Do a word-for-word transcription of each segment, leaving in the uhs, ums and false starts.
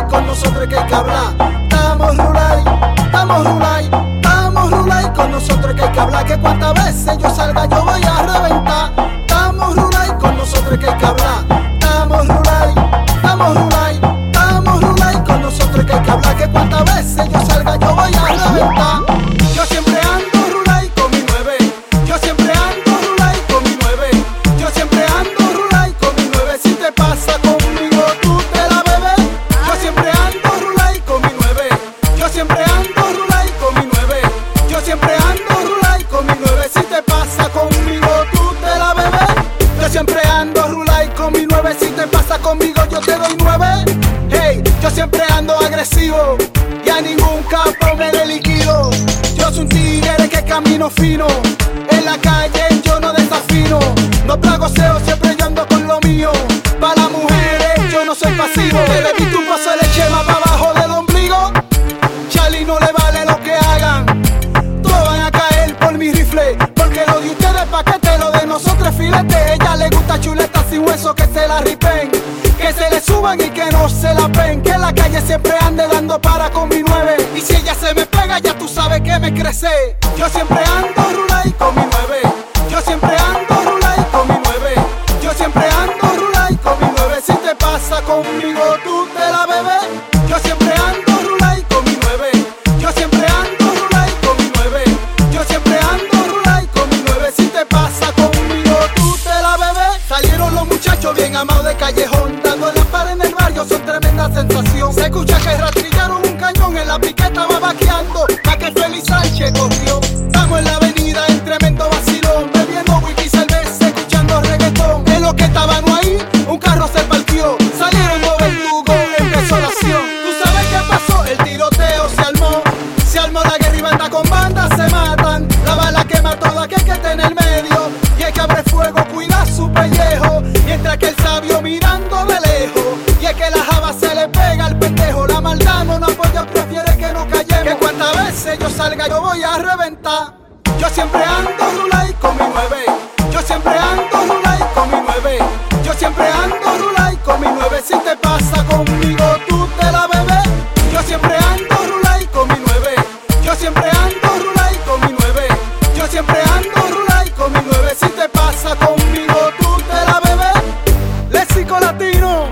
con nosotros que hay que hablar. Estamos Rulay, estamos Rulay, estamos Rulay, con nosotros que hay que hablar. Que cuantas veces yo salga yo voy a reventar. Estamos Rulay, con nosotros que hay que hablar. Estamos Rulay, estamos Rulay, estamos Rulay, con nosotros que hay que hablar. Que cuantas veces yo salga yo voy a reventar. Yo siempre ando Rulay con mi nueve, yo siempre ando Rulay con mi nueve, yo siempre ando Rulay con mi nueve. Si te pasa conmigo tú te la bebes. Yo siempre ando Rulay con mi nueve, yo siempre ando Rulay con mi nueve, yo siempre ando Rulay con mi nueve. Si te pasa conmigo tú te la bebes. Yo siempre ando Rulay con mi nueve, si te pasa conmigo yo te doy nueve. Hey, yo siempre ando agresivo y a ningún campo me le liquido. Yo soy un tigre que camino fino, en la calle yo no desafino. No plagoseo, siempre yo ando con lo mío. Pa' las mujeres yo no soy pasivo. Te bebí tu vaso de leche más pa' abajo del ombligo. Charlie no le vale lo que hagan, todos van a caer por mi rifle. Porque lo de ustedes paquete, lo de nosotros es filete. Ella le gusta chuleta sin hueso, que se la ripen, que se le suban y que no se la pen. Que en la calle siempre ande dando para con mi nueve. Y si ella se me pega ya tú sabes que me crece. Yo siempre ando Rulay con mi nueve, yo siempre ando Rulay con mi nueve, yo siempre ando Rulay con mi nueve. Si te pasa conmigo tú te la bebes. Yo siempre ando Rulay con mi nueve, yo siempre ando Rulay con mi nueve, yo siempre ando Rulay con mi nueve. Si te pasa conmigo tú te la bebes. Salieron los muchachos bien amados de callejón, dando en la pared en el barrio, son tremenda sensación. Se escucha que rastrillaron un cañón, en la piqueta va vaqueando, pa' que Félix Sánchez cogió. Estamos en la avenida en tremendo vacilón, bebiendo whisky, cerveza, escuchando reggaetón. En lo que estaban ahí, un carro se partió, salieron dos verdugos, empezó la acción. ¿Tú sabes qué pasó? El tiroteo se armó, se armó la guerra y banda con banda se matan. La bala quema todo aquel que está en el medio, y el que abre fuego cuida su pellejo, mientras que el sabio mirando de lejos. Y es que la java se le pega al pendejo, la maldad no nos apoya, prefiere que no callemos. Que cuantas veces yo salga yo voy a reventar. Yo siempre ando Rulay con mi nueve, yo siempre ando Rulay con mi nueve, yo siempre ando Rulay con mi nueve. Si te pasa conmigo tú te la bebes. Yo siempre ando Rulay con mi nueve, yo siempre ando Rulay con mi nueve, yo siempre ando Rulay con mi nueve. Si te pasa conmigo tú te la bebes. Léxico Latino,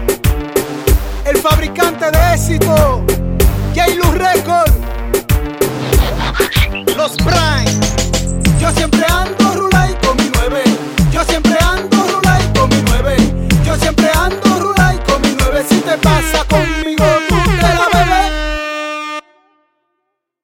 el fabricante de éxito, J-Luz Record, los Prime. Yo siempre ando Rulay con mi nueve, yo siempre ando Rulay con mi nueve, yo siempre ando Rulay con mi nueve. Si te pasa conmigo